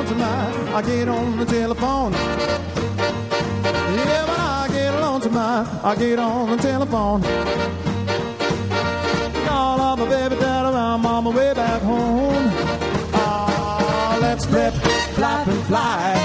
lonesome, I get on the telephone. Yeah, when I get lonesome, I get on the telephone. Call up my baby daddy, I'm on my way back home. Ah, let's flip, flap, and fly.